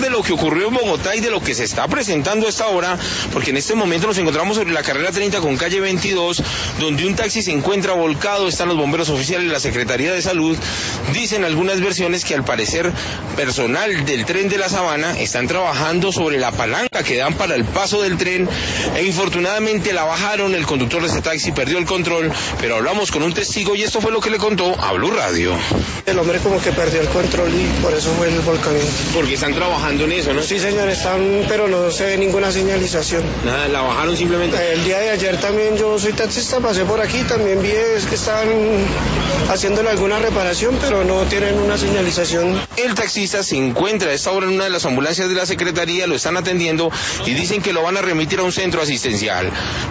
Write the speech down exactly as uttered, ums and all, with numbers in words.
de lo que ocurrió en Bogotá y de lo que se está presentando a esta hora, porque en este momento nos encontramos sobre la carrera treinta con calle veintidós, donde un taxi se encuentra volcado, están los bomberos oficiales de la Secretaría de Salud. Dicen algunas versiones que al parecer personal del tren de la Sabana están trabajando sobre la palanca que dan para el paso del tren e infortunadamente la bajaron, el conductor de ese taxi perdió el control, pero hablamos con un testigo y esto fue lo que le contó a Blue Radio. El hombre como que perdió el control y por eso fue el volcamiento. Porque están trabajando en eso, ¿no? Sí, señor, están, pero no se ve ninguna señalización. Nada, la bajaron simplemente. El día de ayer también, yo soy taxista, pasé por aquí, también vi es que estaban haciéndole alguna reparación, pero no tienen una señalización. El taxista se encuentra a esta hora en una de las ambulancias de la Secretaría, lo están atendiendo y dicen que lo van a remitir a un centro asistencial.